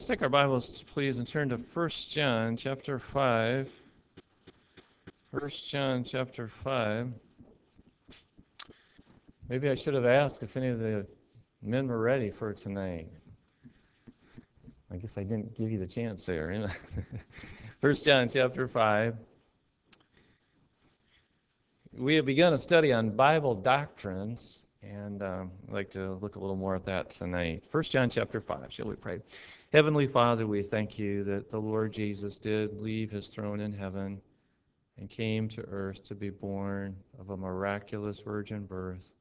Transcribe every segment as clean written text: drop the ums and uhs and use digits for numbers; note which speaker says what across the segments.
Speaker 1: Let's take our Bibles, please, and turn to 1 John chapter 5. 1 John chapter 5. Maybe I should have asked if any of the men were ready for tonight. I guess I didn't give you the chance there. 1 John chapter 5. We have begun a study on Bible doctrines, and I'd like to look a little more at that tonight. 1 John chapter 5, shall we pray? Heavenly Father, we thank you that the Lord Jesus did leave his throne in heaven and came to earth to be born of a miraculous virgin birth,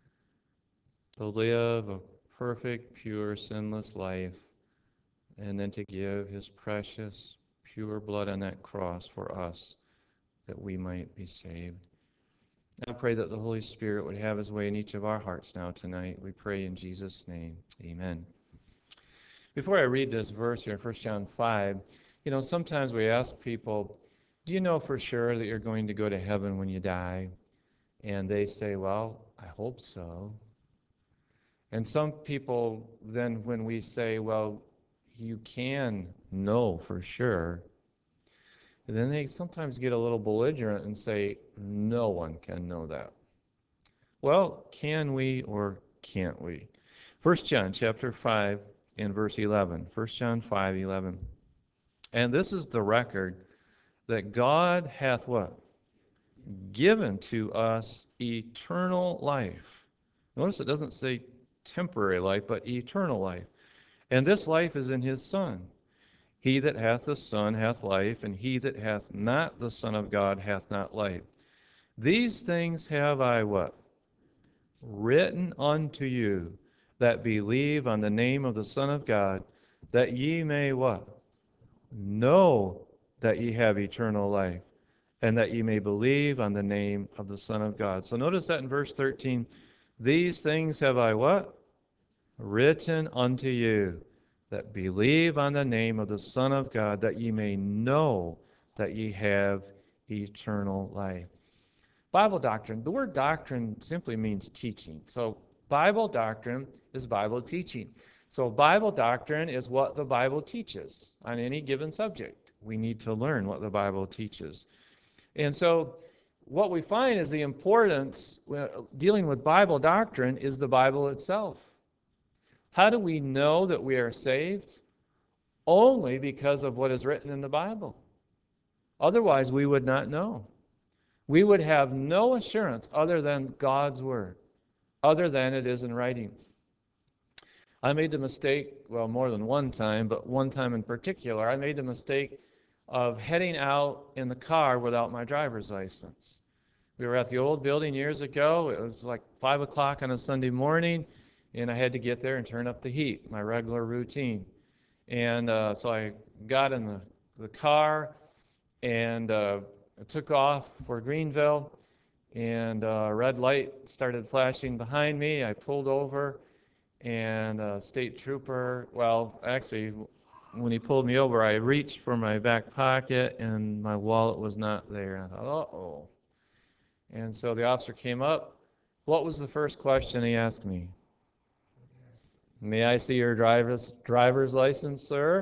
Speaker 1: to live a perfect, pure, sinless life, and then to give his precious, pure blood on that cross for us, that we might be saved. I pray that the Holy Spirit would have his way in each of our hearts now tonight. We pray in Jesus' name. Amen. Before I read this verse here in 1 John 5, sometimes we ask people, do you know for sure that you're going to go to heaven when you die? And they say, well, I hope so. And some people then, when we say, well, you can know for sure, then they sometimes get a little belligerent and say, no one can know that. Well, can we or can't we? 1 John chapter 5 and verse 11. 1 John 5:11. And this is the record that God hath what? Given to us eternal life. Notice it doesn't say temporary life, but eternal life. And this life is in his Son. He that hath the Son hath life, and he that hath not the Son of God hath not life. These things have I what? Written unto you that believe on the name of the Son of God, that ye may what? Know that ye have eternal life, and that ye may believe on the name of the Son of God. So notice that in verse 13, these things have I what? Written unto you that believe on the name of the Son of God, that ye may know that ye have eternal life. Bible doctrine. The word doctrine simply means teaching. So Bible doctrine is Bible teaching. So Bible doctrine is what the Bible teaches on any given subject. We need to learn what the Bible teaches. And so what we find is the importance dealing with Bible doctrine is the Bible itself. How do we know that we are saved? Only because of what is written in the Bible. Otherwise, we would not know. We would have no assurance other than God's Word, other than it is in writing. I made the mistake, well, more than one time, but one time in particular, I made the mistake of heading out in the car without my driver's license. We were at the old building years ago. It was like 5 o'clock on a Sunday morning, and I had to get there and turn up the heat, my regular routine. And so I got in the car and I took off for Greenville, and a red light started flashing behind me. I pulled over, and a state trooper, well, actually, when he pulled me over, I reached for my back pocket, and my wallet was not there. And I thought, uh-oh. And so the officer came up. What was the first question he asked me? May I see your driver's license, sir?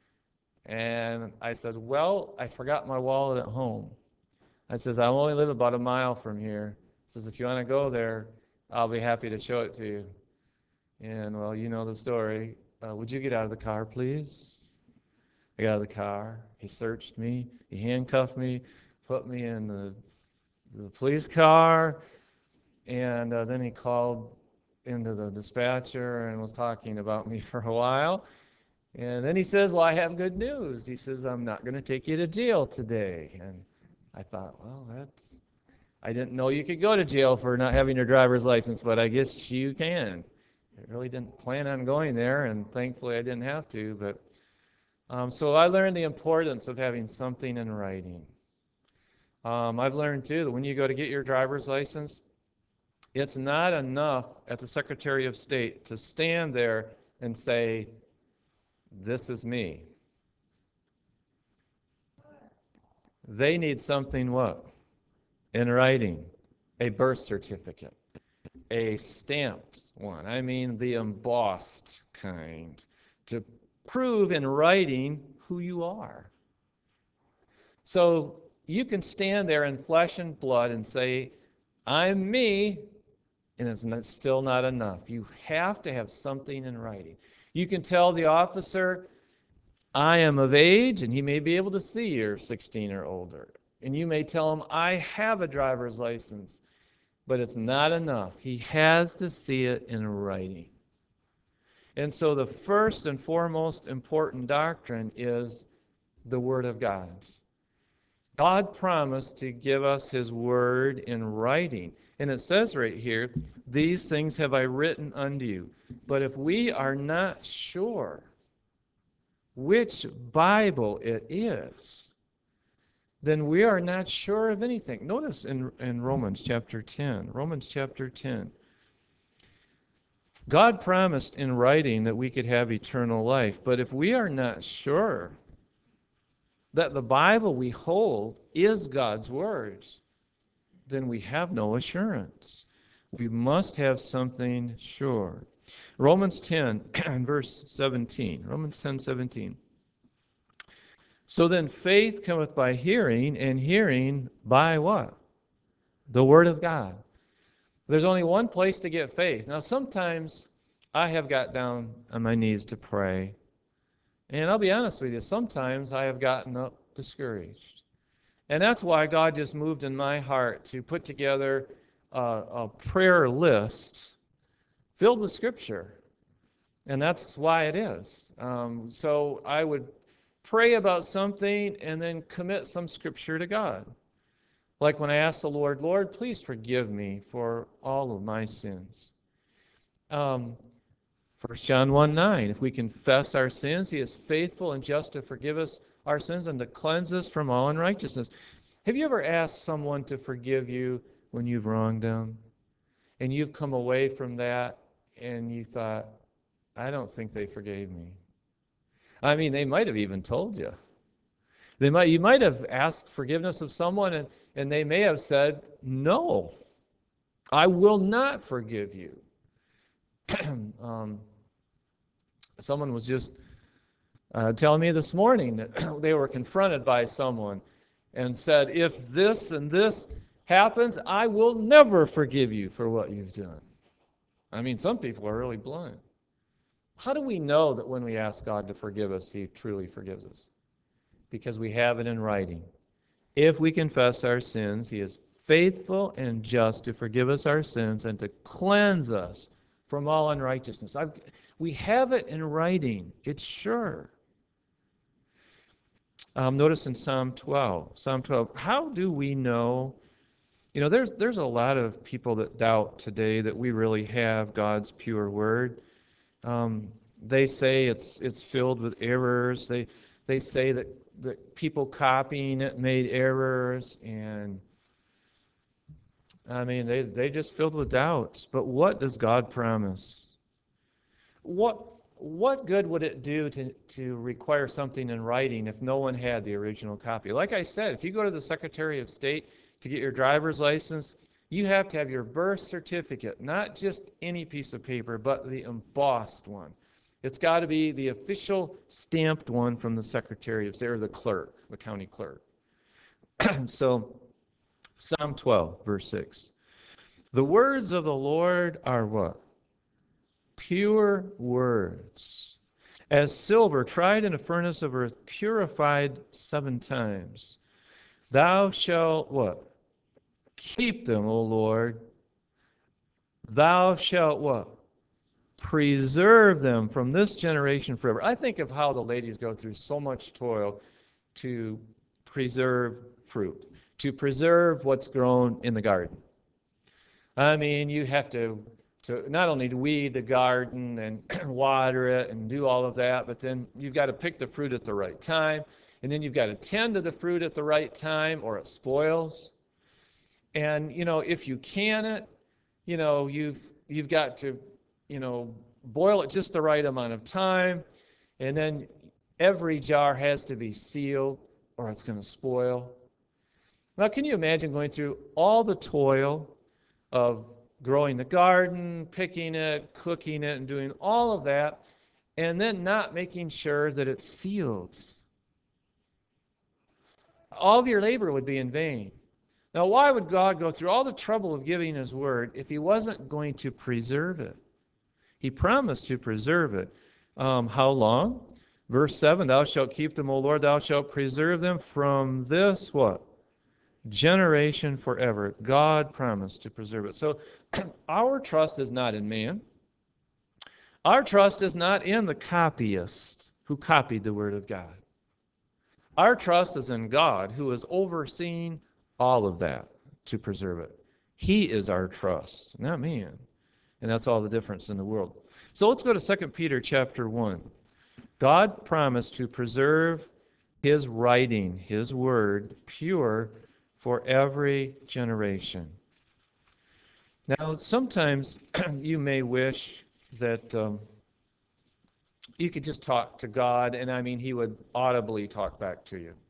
Speaker 1: And I said, well, I forgot my wallet at home. I says, I only live about a mile from here. He says, if you want to go there, I'll be happy to show it to you. And, well, you know the story. Would you get out of the car, please? I got out of the car. He searched me. He handcuffed me, put me in the police car, and then he called into the dispatcher and was talking about me for a while. And then he says, well, I have good news. He says, I'm not going to take you to jail today. And I thought, well, I didn't know you could go to jail for not having your driver's license, but I guess you can. I really didn't plan on going there, and thankfully I didn't have to. But so I learned the importance of having something in writing. I've learned, too, that when you go to get your driver's license, it's not enough at the Secretary of State to stand there and say, this is me. They need something what? In writing. A birth certificate. A stamped one. I mean the embossed kind. To prove in writing who you are. So you can stand there in flesh and blood and say, I'm me, and still not enough. You have to have something in writing. You can tell the officer, I am of age, and he may be able to see you're 16 or older. And you may tell him, I have a driver's license, but it's not enough. He has to see it in writing. And so the first and foremost important doctrine is the Word of God. God promised to give us His Word in writing. And it says right here, these things have I written unto you. But if we are not sure which Bible it is, then we are not sure of anything. Notice in Romans chapter 10, Romans chapter 10, God promised in writing that we could have eternal life. But if we are not sure that the Bible we hold is God's words, then we have no assurance. We must have something sure. Romans 10, verse 17. Romans 10, 17. So then faith cometh by hearing, and hearing by what? The Word of God. There's only one place to get faith. Now, sometimes I have got down on my knees to pray. And I'll be honest with you, sometimes I have gotten up discouraged. And that's why God just moved in my heart to put together a prayer list filled with Scripture. And that's why it is. So I would pray about something and then commit some Scripture to God. Like when I asked the Lord, Lord, please forgive me for all of my sins. 1 John 1:9, if we confess our sins, He is faithful and just to forgive us our sins and to cleanse us from all unrighteousness. Have you ever asked someone to forgive you when you've wronged them? And you've come away from that and you thought, I don't think they forgave me. I mean, they might have even told you. You might have asked forgiveness of someone and they may have said, no, I will not forgive you. Someone was just telling me this morning that they were confronted by someone and said, if this and this happens, I will never forgive you for what you've done. I mean, some people are really blunt. How do we know that when we ask God to forgive us, He truly forgives us? Because we have it in writing. If we confess our sins, He is faithful and just to forgive us our sins and to cleanse us from all unrighteousness. We have it in writing. It's sure. Notice in Psalm 12. Psalm 12. How do we know? You know, there's a lot of people that doubt today that we really have God's pure word. They say it's filled with errors. They say that people copying it made errors, and I mean they just filled with doubts. But what does God promise? What good would it do to require something in writing if no one had the original copy? Like I said, if you go to the Secretary of State to get your driver's license, you have to have your birth certificate, not just any piece of paper, but the embossed one. It's got to be the official stamped one from the Secretary of State, or the clerk, the county clerk. So, Psalm 12, verse 6. The words of the Lord are what? Pure words. As silver tried in a furnace of earth, purified 7 times. Thou shalt what? Keep them, O Lord. Thou shalt what? Preserve them from this generation forever. I think of how the ladies go through so much toil to preserve fruit, to preserve what's grown in the garden. I mean, you have to not only to weed the garden and water it and do all of that, but then you've got to pick the fruit at the right time, and then you've got to tend to the fruit at the right time or it spoils. And, you know, if you can it, you know, you've got to, you know, boil it just the right amount of time, and then every jar has to be sealed or it's going to spoil. Now, can you imagine going through all the toil of growing the garden, picking it, cooking it, and doing all of that, and then not making sure that it's sealed. All of your labor would be in vain. Now, why would God go through all the trouble of giving His word if He wasn't going to preserve it? He promised to preserve it. How long? Verse 7, thou shalt keep them, O Lord, thou shalt preserve them from this, what? Generation forever. God promised to preserve it. So our trust is not in man. Our trust is not in the copyist who copied the Word of God. Our trust is in God who is overseeing all of that to preserve it. He is our trust, not man. And that's all the difference in the world. So let's go to 2 Peter chapter 1. God promised to preserve His writing, His word, pure for every generation. Now, sometimes you may wish that you could just talk to God, and I mean, He would audibly talk back to you.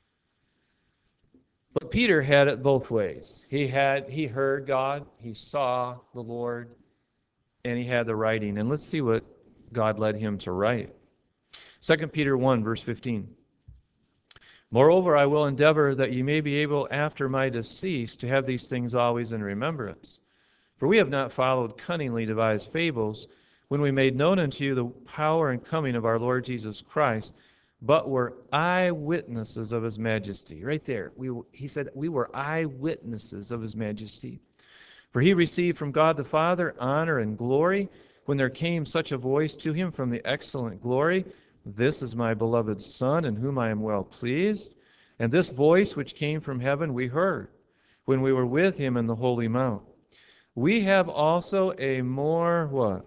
Speaker 1: But Peter had it both ways. He heard God, he saw the Lord, and he had the writing. And let's see what God led him to write. 2 Peter 1, verse 15. Moreover, I will endeavor that ye may be able after my decease to have these things always in remembrance. For we have not followed cunningly devised fables, when we made known unto you the power and coming of our Lord Jesus Christ, but were eyewitnesses of His majesty. Right there, he said we were eyewitnesses of His majesty. For He received from God the Father honor and glory, when there came such a voice to Him from the excellent glory, This is my beloved Son, in whom I am well pleased. And this voice which came from heaven we heard, when we were with Him in the holy mount. We have also a more, what?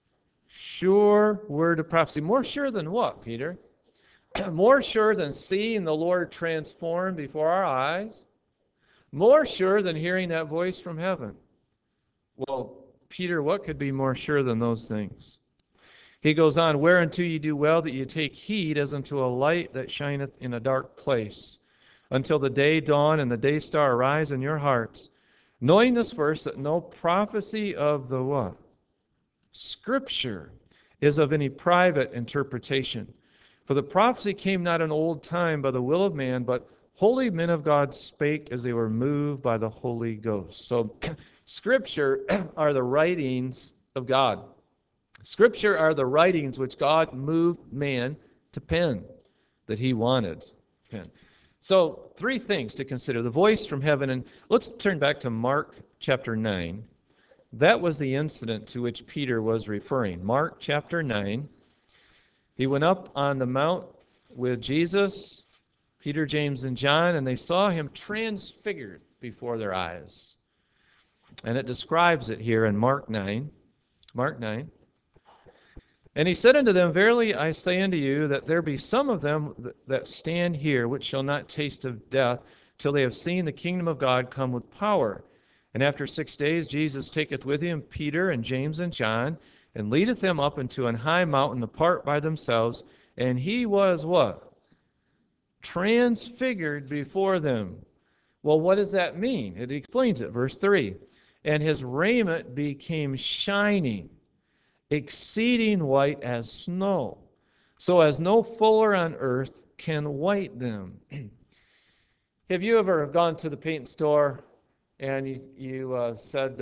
Speaker 1: Sure word of prophecy. More sure than what, Peter? More sure than seeing the Lord transformed before our eyes. More sure than hearing that voice from heaven. Well, Peter, what could be more sure than those things? He goes on, whereunto ye do well that ye take heed as unto a light that shineth in a dark place, until the day dawn and the day star arise in your hearts, knowing this first, that no prophecy of the what? Scripture is of any private interpretation. For the prophecy came not in old time by the will of man, but holy men of God spake as they were moved by the Holy Ghost. So Scripture are the writings of God. Scripture are the writings which God moved man to pen, that He wanted to pen. So 3 things to consider. The voice from heaven, and let's turn back to Mark chapter 9. That was the incident to which Peter was referring. Mark chapter 9. He went up on the mount with Jesus, Peter, James, and John, and they saw Him transfigured before their eyes. And it describes it here in Mark 9. Mark 9. And He said unto them, Verily I say unto you, that there be some of them that stand here, which shall not taste of death, till they have seen the kingdom of God come with power. And after 6 days Jesus taketh with Him Peter and James and John, and leadeth them up into an high mountain apart by themselves, and He was what? Transfigured before them. Well, what does that mean? It explains it, verse 3. And His raiment became shining, exceeding white as snow, so as no fuller on earth can white them. Have you ever gone to the paint store and you said,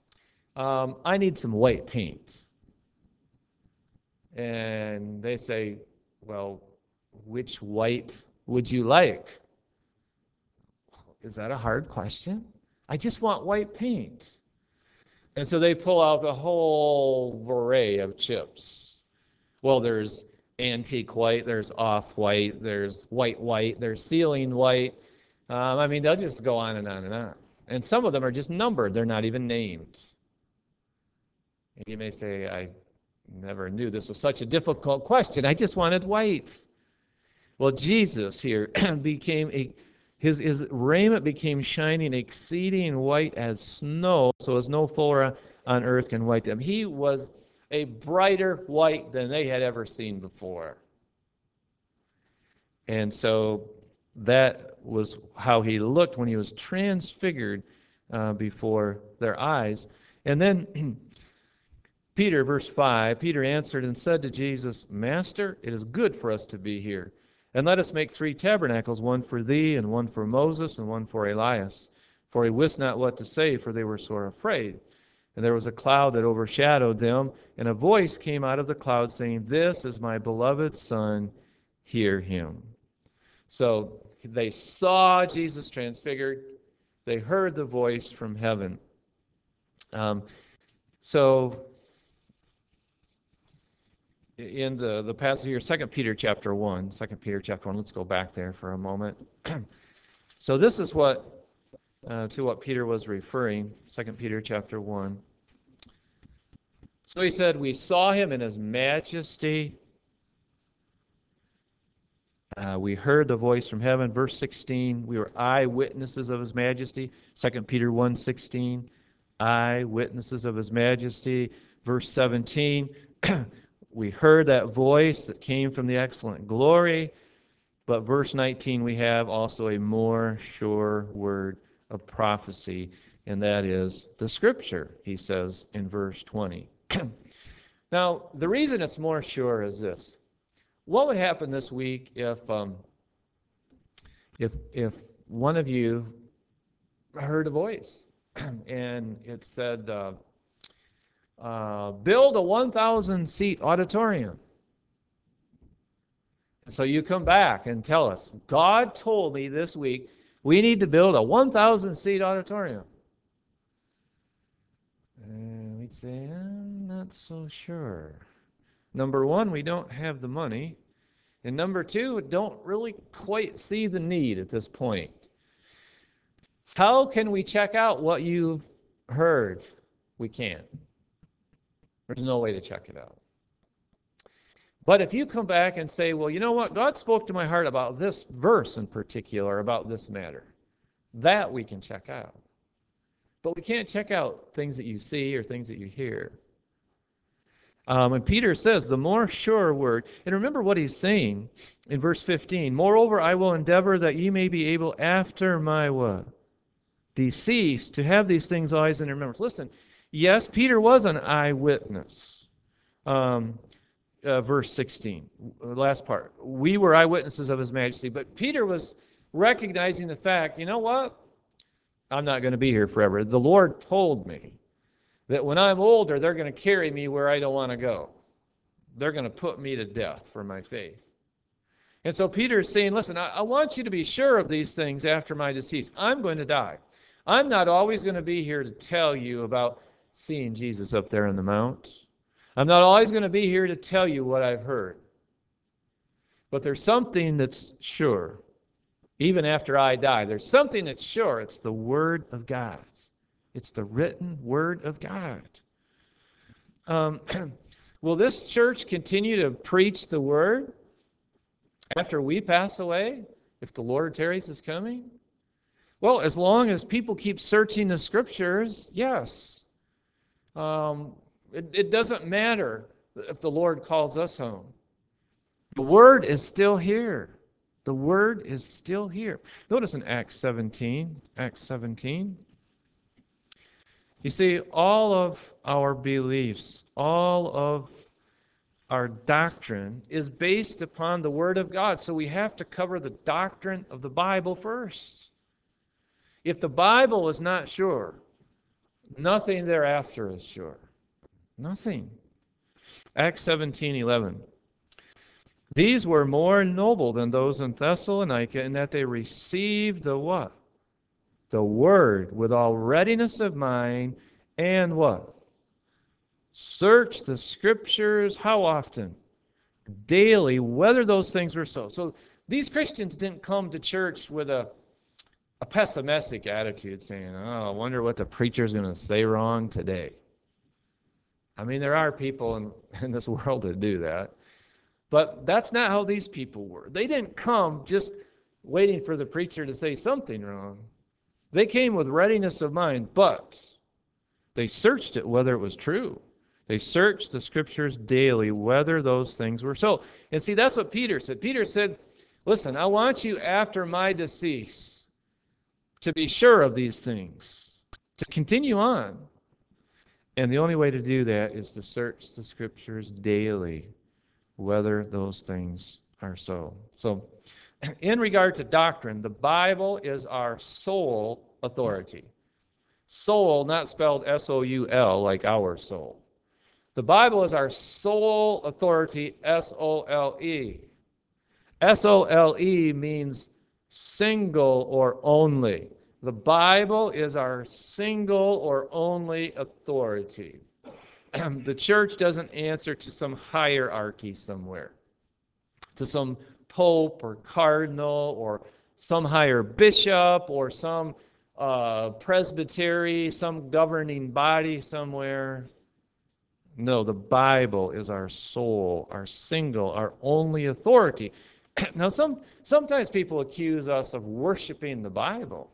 Speaker 1: I need some white paint? And they say, well, which white would you like? Is that a hard question? I just want white paint. And so they pull out the whole array of chips. Well, there's antique white, there's off-white, there's white, there's ceiling white. I mean, they'll just go on and on and on. And some of them are just numbered. They're not even named. And you may say, I never knew this was such a difficult question. I just wanted white. Well, Jesus here his raiment became shining, exceeding white as snow, so as no fuller on earth can white them. He was a brighter white than they had ever seen before. And so that was how He looked when He was transfigured before their eyes. And then Peter, verse 5, Peter answered and said to Jesus, Master, it is good for us to be here. And let us make 3 tabernacles, one for thee, and one for Moses, and one for Elias. For he wist not what to say, for they were sore afraid. And there was a cloud that overshadowed them, and a voice came out of the cloud saying, This is my beloved Son, hear him. So they saw Jesus transfigured. They heard the voice from heaven. So in the passage here, 2 Peter chapter 1, 2 Peter chapter 1, let's go back there for a moment. So this is to what Peter was referring, 2 Peter chapter 1. So he said, we saw him in his majesty. We heard the voice from heaven. Verse 16, we were eyewitnesses of his majesty. 2 Peter 1:16, eyewitnesses of his majesty. Verse 17, we heard that voice that came from the excellent glory. But verse 19, we have also a more sure word of prophecy, and that is the Scripture, he says in verse 20. Now, the reason it's more sure is this. What would happen this week if one of you heard a voice and it said, build a 1,000-seat auditorium? So you come back and tell us, God told me this week we need to build a 1,000-seat auditorium. And we'd say, I'm not so sure. Number one, we don't have the money. And number two, don't really quite see the need at this point. How can we check out what you've heard? We can't. There's no way to check it out. But if you come back and say, well, you know what? God spoke to my heart about this verse in particular, about this matter. That we can check out. But we can't check out things that you see or things that you hear. And Peter says, the more sure word, and remember what he's saying in verse 15, moreover, I will endeavor that ye may be able after my what? Decease, to have these things always in remembrance. Listen, yes, Peter was an eyewitness. Verse 16, last part. We were eyewitnesses of his majesty, but Peter was recognizing the fact, you know what? I'm not going to be here forever. The Lord told me that when I'm older, they're going to carry me where I don't want to go. They're going to put me to death for my faith. And so Peter is saying, listen, I want you to be sure of these things after my decease. I'm going to die. I'm not always going to be here to tell you about seeing Jesus up there on the mount. I'm not always going to be here to tell you what I've heard. But there's something that's sure. Even after I die, there's something that's sure. It's the Word of God. It's the written Word of God. Will this church continue to preach the Word after we pass away, if the Lord tarries is coming? Well, as long as people keep searching the Scriptures, yes. It doesn't matter if the Lord calls us home. The Word is still here. The Word is still here. Notice in Acts 17. You see, all of our beliefs, all of our doctrine is based upon the Word of God. So we have to cover the doctrine of the Bible first. If the Bible is not sure, nothing thereafter is sure. Nothing. Acts 17:11. These were more noble than those in Thessalonica in that they received the what? The Word with all readiness of mind and what? Search the Scriptures how often? Daily, whether those things were so. So these Christians didn't come to church with a pessimistic attitude saying, oh, I wonder what the preacher's going to say wrong today. I mean, there are people in this world that do that. But that's not how these people were. They didn't come just waiting for the preacher to say something wrong. They came with readiness of mind, but they searched it whether it was true. They searched the Scriptures daily whether those things were so. And see, that's what Peter said. Peter said, listen, I want you after my decease to be sure of these things, to continue on. And the only way to do that is to search the Scriptures daily, whether those things are so. So, in regard to doctrine, the Bible is our sole authority. Soul, not spelled S-O-U-L, like our soul. The Bible is our sole authority, S-O-L-E. S-O-L-E means single or only. The Bible is our single or only authority. The church doesn't answer to some hierarchy somewhere, to some pope or cardinal or some higher bishop or some presbytery, some governing body somewhere. No, the Bible is our sole, our single, our only authority. Now, sometimes people accuse us of worshiping the Bible.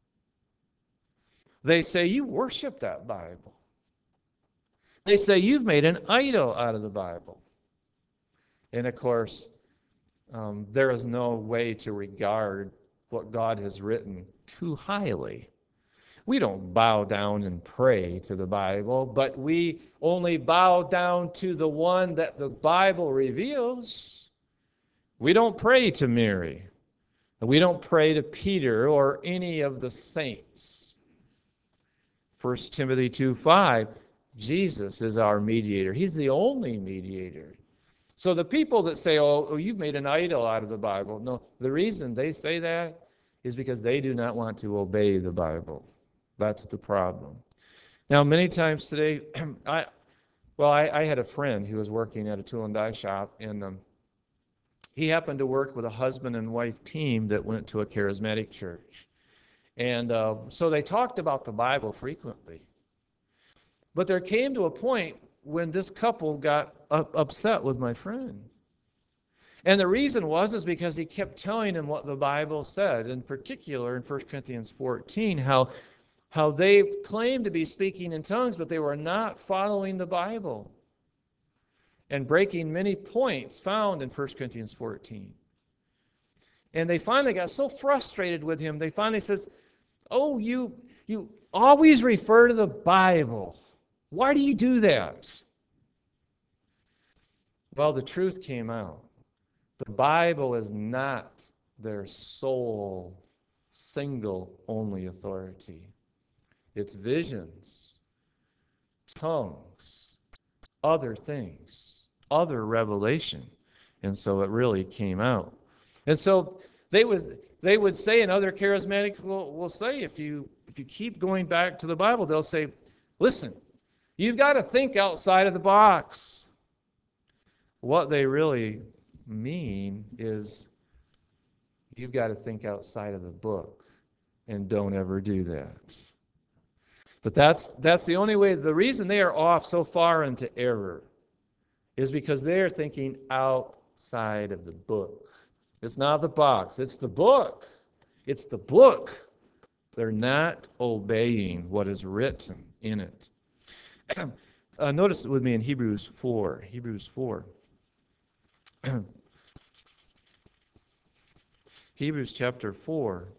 Speaker 1: They say, you worship that Bible. They say, you've made an idol out of the Bible. And of course, there is no way to regard what God has written too highly. We don't bow down and pray to the Bible, but we only bow down to the one that the Bible reveals. We don't pray to Mary. We don't pray to Peter or any of the saints. 1 Timothy 2:5, Jesus is our mediator. He's the only mediator. So the people that say, oh, you've made an idol out of the Bible. No, the reason they say that is because they do not want to obey the Bible. That's the problem. Now, many times today, I had a friend who was working at a tool and die shop, and he happened to work with a husband and wife team that went to a charismatic church. And so they talked about the Bible frequently. But there came to a point when this couple got upset with my friend. And the reason is because he kept telling him what the Bible said, in particular in 1 Corinthians 14, how they claimed to be speaking in tongues, but they were not following the Bible and breaking many points found in 1 Corinthians 14. And they finally got so frustrated with him, they finally says, oh, you always refer to the Bible. Why do you do that? Well, the truth came out. The Bible is not their sole, single, only authority. It's visions, tongues, other things, other revelation. And so it really came out. And so they would say, and other charismatic will say, if you keep going back to the Bible, they'll say, listen, you've got to think outside of the box. What they really mean is you've got to think outside of the book, and don't ever do that. But that's the only way. The reason they are off so far into error is because they are thinking outside of the book. It's not the box, it's the book. It's the book. They're not obeying what is written in it. Notice it with me in Hebrews 4. Hebrews 4. Hebrews chapter 4.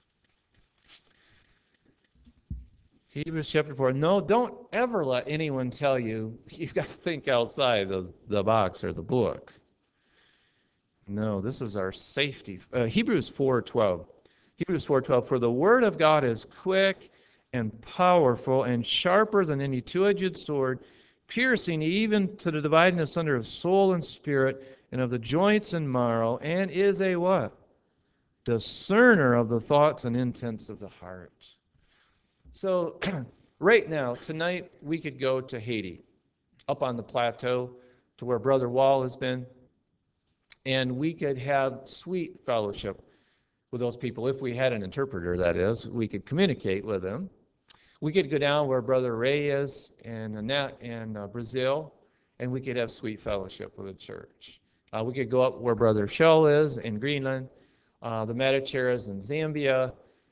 Speaker 1: Hebrews chapter 4. No, don't ever let anyone tell you you've got to think outside of the box or the book. No, this is our safety. Hebrews 4:12. Hebrews 4:12. For the word of God is quick and powerful and sharper than any two-edged sword, piercing even to the dividing asunder of soul and spirit and of the joints and marrow, and is a what? Discerner of the thoughts and intents of the heart. So right now, tonight, we could go to Haiti, up on the plateau to where Brother Wall has been, and we could have sweet fellowship with those people. If we had an interpreter, that is, we could communicate with them. We could go down where Brother Ray is and Annette in Brazil, and we could have sweet fellowship with the church. We could go up where Brother Shell is in Greenland, the Matacheras in Zambia.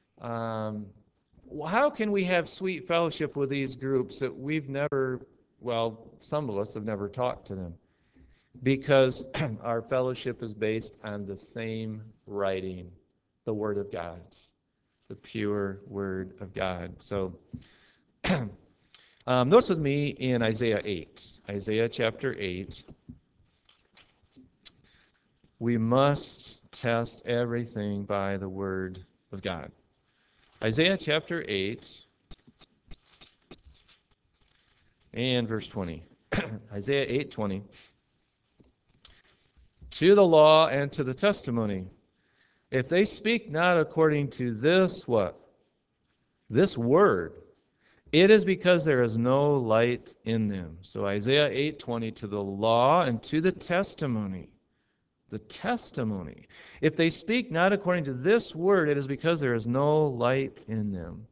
Speaker 1: How can we have sweet fellowship with these groups that we've never, well, some of us have never talked to them? Because our fellowship is based on the same writing, the Word of God, the pure Word of God. So Notice with me in Isaiah 8. Isaiah chapter 8. We must test everything by the Word of God. Isaiah chapter 8 and verse 20. Isaiah 8:20. To the law and to the testimony, if they speak not according to this what? This word, it is because there is no light in them. So Isaiah 8:20, to the law and to the testimony. The testimony. If they speak not according to this word, it is because there is no light in them.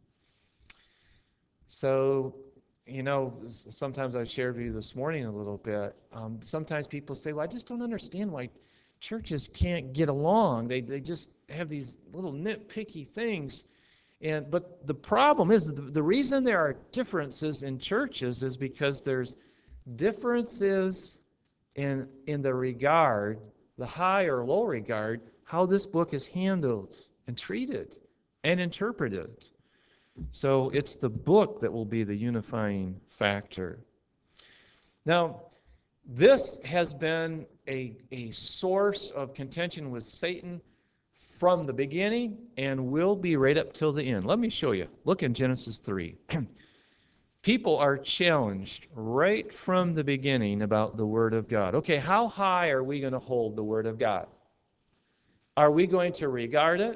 Speaker 1: So, sometimes I've shared with you this morning a little bit. Sometimes people say, well, I just don't understand why churches can't get along. They just have these little nitpicky things. But the problem is, the reason there are differences in churches is because there's differences in the regard, the high or low regard, how this book is handled and treated and interpreted. So it's the book that will be the unifying factor. Now, this has been a source of contention with Satan from the beginning and will be right up till the end. Let me show you. Look in Genesis 3. People are challenged right from the beginning about the Word of God. Okay, how high are we going to hold the Word of God? Are we going to regard it?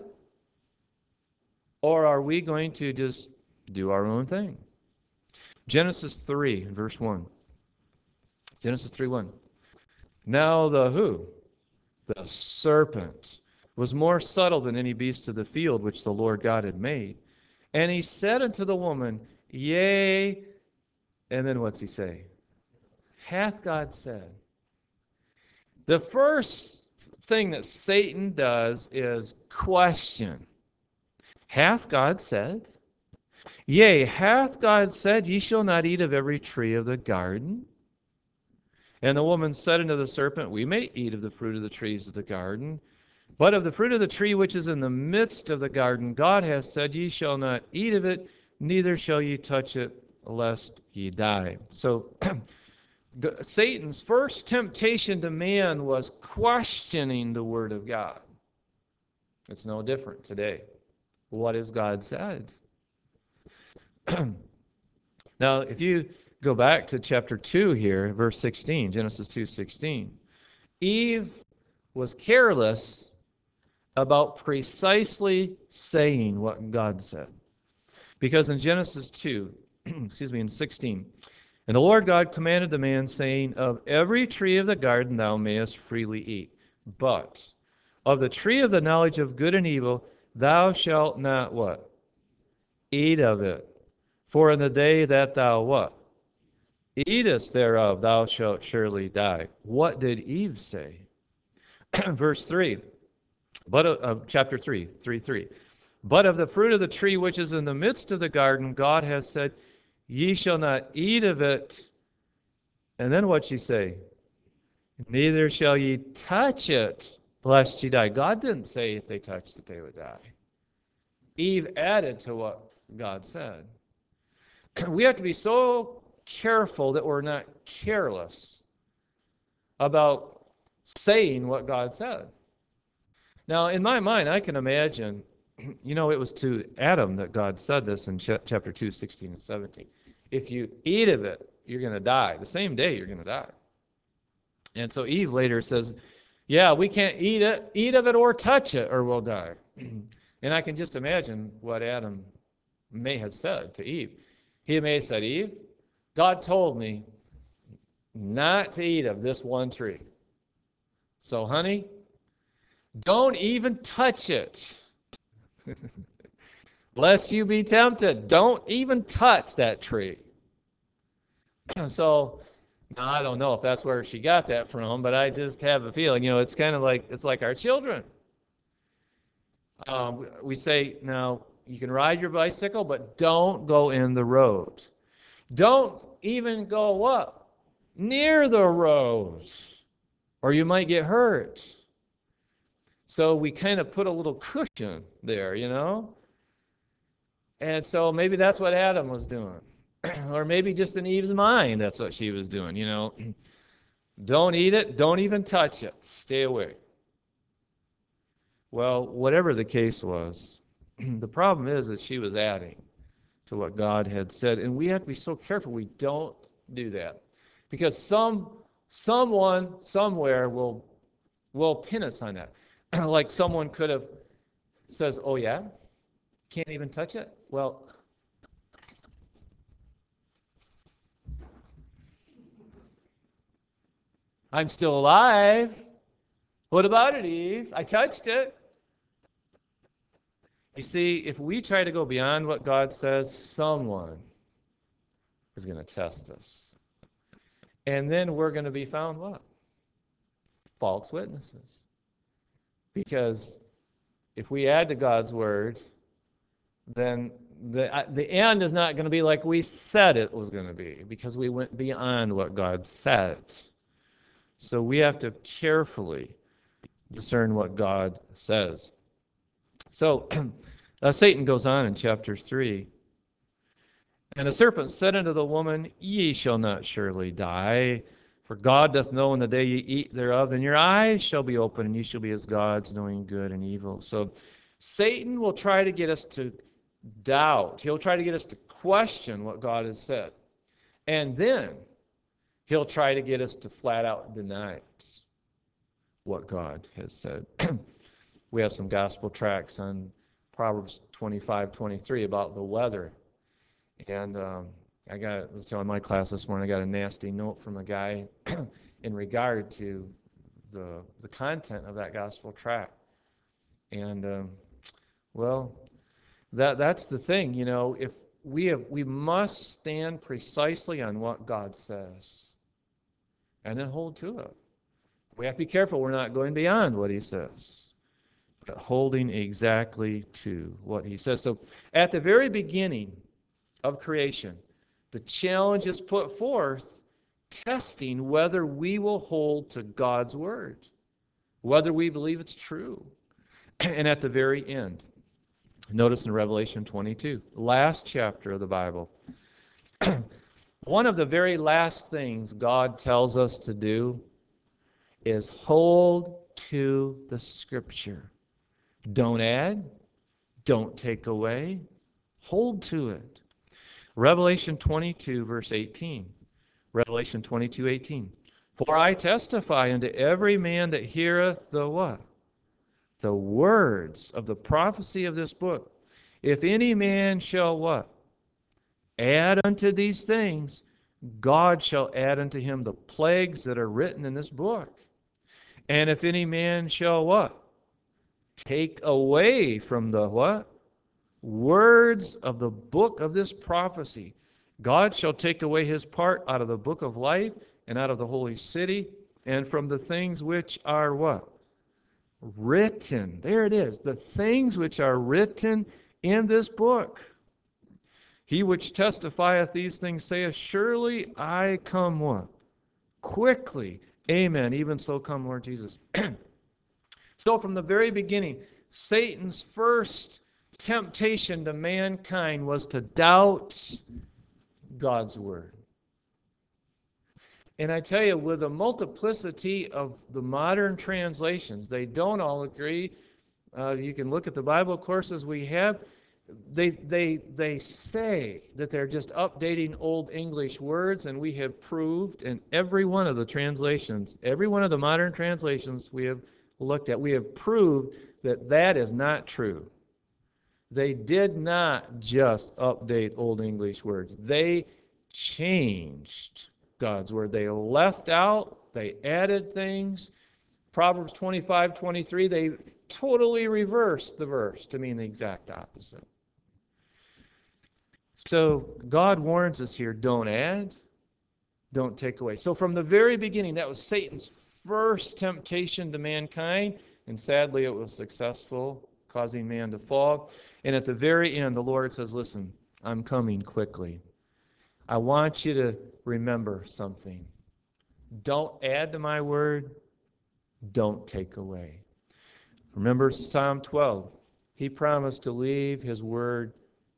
Speaker 1: Or are we going to just do our own thing? Genesis 3, verse 1. Genesis 3:1. Now the who? The serpent was more subtle than any beast of the field which the Lord God had made. And he said unto the woman, yea, and then what's he say? Hath God said. The first thing that Satan does is question. Hath God said? Yea, hath God said, ye shall not eat of every tree of the garden? And the woman said unto the serpent, we may eat of the fruit of the trees of the garden, but of the fruit of the tree which is in the midst of the garden, God hath said, ye shall not eat of it, neither shall ye touch it, lest ye die. So Satan's first temptation to man was questioning the Word of God. It's no different today. What has God said? Now, if you go back to chapter 2 here, verse 16, Genesis 2:16, Eve was careless about precisely saying what God said. Because in Genesis 2, in 16, and the Lord God commanded the man, saying, of every tree of the garden thou mayest freely eat, but of the tree of the knowledge of good and evil thou shalt not what? Eat of it. For in the day that thou what? Eatest thereof, thou shalt surely die. What did Eve say? Verse 3, chapter 3:3. But of the fruit of the tree which is in the midst of the garden, God has said, ye shall not eat of it. And then what'd she say? Neither shall ye touch it, lest ye die. God didn't say if they touched it, they would die. Eve added to what God said. We have to be so careful that we're not careless about saying what God said. Now, in my mind, I can imagine, it was to Adam that God said this in chapter 2, 16 and 17. If you eat of it, you're going to die. The same day, you're going to die. And so Eve later says, yeah, we can't eat of it or touch it, or we'll die. And I can just imagine what Adam may have said to Eve. He may have said, Eve, God told me not to eat of this one tree. So, honey, don't even touch it. Lest you be tempted. Don't even touch that tree. So, now I don't know if that's where she got that from, but I just have a feeling, it's kind of like our children. We say, now, you can ride your bicycle, but don't go in the road. Don't even go up near the road, or you might get hurt. So we kind of put a little cushion there, And so maybe that's what Adam was doing. Or maybe just in Eve's mind, that's what she was doing, Don't eat it, don't even touch it, stay away. Well, whatever the case was, the problem is that she was adding to what God had said, and we have to be so careful we don't do that, because someone somewhere will pin us on that. Like someone could have says, "Oh yeah, can't even touch it." Well, I'm still alive. What about it, Eve? I touched it. You see, if we try to go beyond what God says, someone is going to test us. And then we're going to be found what? False witnesses. Because if we add to God's word, then the end is not going to be like we said it was going to be, because we went beyond what God said. So we have to carefully discern what God says. So Satan goes on in chapter 3. And the serpent said unto the woman, Ye shall not surely die, for God doth know in the day ye eat thereof, then your eyes shall be open, and ye shall be as gods, knowing good and evil. So Satan will try to get us to doubt. He'll try to get us to question what God has said. And then he'll try to get us to flat out deny what God has said. We have some gospel tracts on Proverbs 25:23 about the weather. And I was telling my class this morning, I got a nasty note from a guy in regard to the content of that gospel tract. And well, that's the thing, if we must stand precisely on what God says and then hold to it. We have to be careful we're not going beyond what he says, but holding exactly to what he says. So at the very beginning of creation, the challenge is put forth, testing whether we will hold to God's word, whether we believe it's true. And at the very end, notice in Revelation 22, last chapter of the Bible, one of the very last things God tells us to do is hold to the Scripture. Don't add, don't take away, hold to it. Revelation 22, verse 18. Revelation 22:18. For I testify unto every man that heareth the what? The words of the prophecy of this book. If any man shall what? Add unto these things, God shall add unto him the plagues that are written in this book. And if any man shall what? Take away from the what? Words of the book of this prophecy, God shall take away his part out of the book of life and out of the holy city and from the things which are what? Written. There it is. The things which are written in this book. He which testifieth these things saith, Surely I come what? Quickly. Amen. Even so come, Lord Jesus. So from the very beginning, Satan's first temptation to mankind was to doubt God's word. And I tell you, with a multiplicity of the modern translations, they don't all agree. You can look at the Bible courses we have. They say that they're just updating old English words, and we have proved in every one of the translations, every one of the modern translations we have looked at, we have proved that that is not true. They did not just update Old English words. They changed God's word. They left out, they added things. Proverbs 25:23, they totally reversed the verse to mean the exact opposite. So God warns us here, don't add, don't take away. So from the very beginning, that was Satan's first temptation to mankind, and sadly it was successful, causing man to fall. And at the very end, the Lord says, listen, I'm coming quickly. I want you to remember something. Don't add to my word. Don't take away. Remember Psalm 12. He promised to leave his word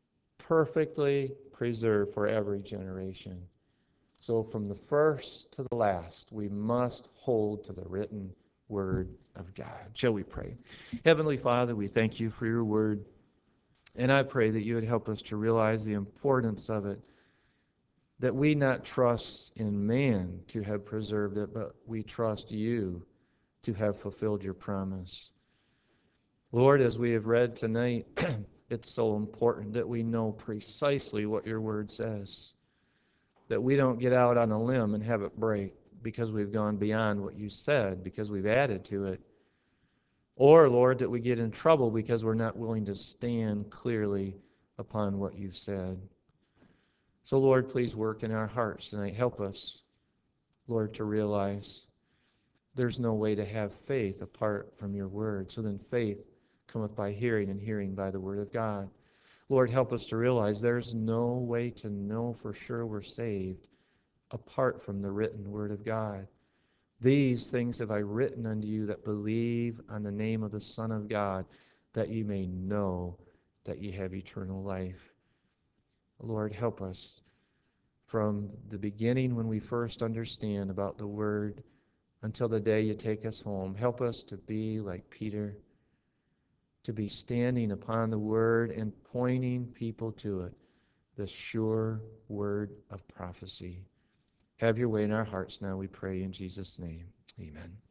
Speaker 1: perfectly preserved for every generation. So from the first to the last, we must hold to the written word of God. Shall we pray? Heavenly Father, we thank you for your word, and I pray that you would help us to realize the importance of it, that we not trust in man to have preserved it, but we trust you to have fulfilled your promise. Lord, as we have read tonight, it's so important that we know precisely what your word says, that we don't get out on a limb and have it break because we've gone beyond what you said, because we've added to it. Or, Lord, that we get in trouble because we're not willing to stand clearly upon what you've said. So, Lord, please work in our hearts tonight. Help us, Lord, to realize there's no way to have faith apart from your word. So then faith cometh by hearing, and hearing by the word of God. Lord, help us to realize there's no way to know for sure we're saved apart from the written word of God. These things have I written unto you that believe on the name of the Son of God, that ye may know that ye have eternal life. Lord, help us from the beginning when we first understand about the word until the day you take us home. Help us to be like Peter, to be standing upon the word and pointing people to it, the sure word of prophecy. Have your way in our hearts now, we pray in Jesus' name. Amen.